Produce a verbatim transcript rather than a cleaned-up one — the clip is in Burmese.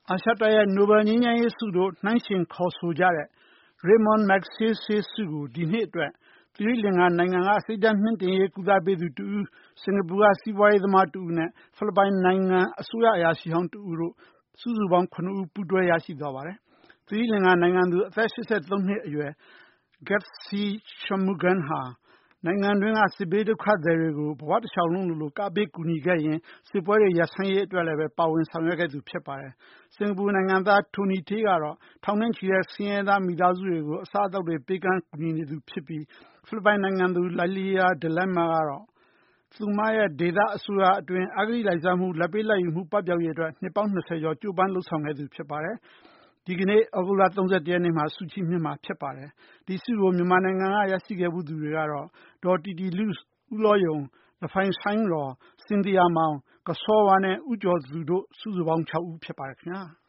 အာရှတိုက်ရဲ့ နိုဘယ်ငြိမ်းချမ်းရေးဆုတို့ နှိုင်းယှဉ်ခေါ်ဆိုကြတဲ့ Raymond Magsaysay ဆုကို ဒီနှစ်အတွက် သီရိလင်္ကာနိုင်ငံက စိတ်ဓာတ်မြှင့်တင်ရေး ကုသပေးသူတဦး၊ စင်ကာပူက စီးပွားရေးသမားတဦးနဲ့ ဖိလစ်ပိုင်နိုင်ငံ အစိုးရအရာရှိဟောင်းတဦးတို့ စုစုပေါင်း ၇ ဦး ပူးတွဲရရှိသွားပါတယ်။ သီရိလင်္ကာနိုင်ငံသူ အသက် ၈၃ နှစ်အရွယ် Gapsy Shanmugam ဟာ နိုင်ငံတွင်းက စစ်ဘေးဒုက္ခသည်တွေကို ဘဝတလျှောက်လုံးလိုလို ကပေးကူညီခဲ့ရင်း စစ်ပွဲတွေရပ်ဆိုင်းရေးအတွက်လည်း ပါဝင်ဆောင်ရွက်ခဲ့သူဖြစ်ပါတယ်။ စင်ကာပူနိုင်ငံသား Tony Tay ကတော့ ထောင်နဲ့ချီတဲ့ ဆင်းရဲသားမိသားစုတွေကို အစားအသောက်တွေ ပေးကမ်းကူညီနေသူဖြစ်ပြီး ဖိလစ်ပိုင်နိုင်ငံသူ Lilia De Lima ကတော့ သူမရဲ့ဒေသအစိုးရအတွင်း အဂတိလိုက်စားမှု၊ လာဘ်ပေးလာဘ်ယူမှု ပပျောက်ရေးအတွက် နှစ်ပေါင်း ၂၀ ကျော် ကြိုးပမ်းလုပ်ဆောင်ခဲ့သူဖြစ်ပါတယ်။ ဒီကနေ့ သြဂုတ်လ ၃၁ ရက်နေ့မှာ ဆုချီးမြှင့်မှာဖြစ်ပါတယ်။ ဒီဆုကို မြန်မာနိုင်ငံက ရရှိခဲ့ဖူးသူတွေကတော့ ဒေါ်တီတီလုစ်၊ ဦးလောယုံ၊ လဖိုင်ဆိုင်ရော်၊ စင်သီယာမောင်၊ ကစောဝါနဲ့ ဦးကျော်သူတို့ စုစုပေါင်း ၆ ဦးဖြစ်ပါတယ်ခင်ဗျာ။